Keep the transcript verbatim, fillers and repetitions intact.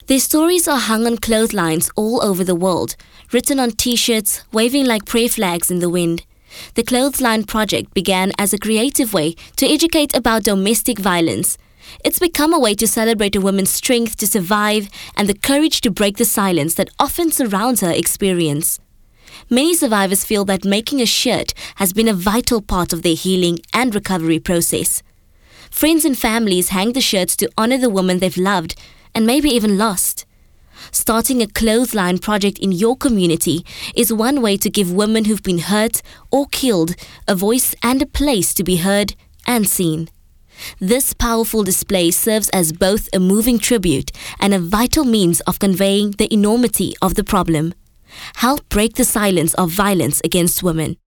Their stories are hung on clotheslines all over the world, written on t-shirts, waving like prayer flags in the wind. The Clothesline Project began as a creative way to educate about domestic violence. It's become a way to celebrate a woman's strength to survive and the courage to break the silence that often surrounds her experience. Many survivors feel that making a shirt has been a vital part of their healing and recovery process. Friends and families hang the shirts to honor the woman they've loved and maybe even lost. Starting a clothesline project in your community is one way to give women who've been hurt or killed a voice and a place to be heard and seen. This powerful display serves as both a moving tribute and a vital means of conveying the enormity of the problem. Help break the silence of violence against women.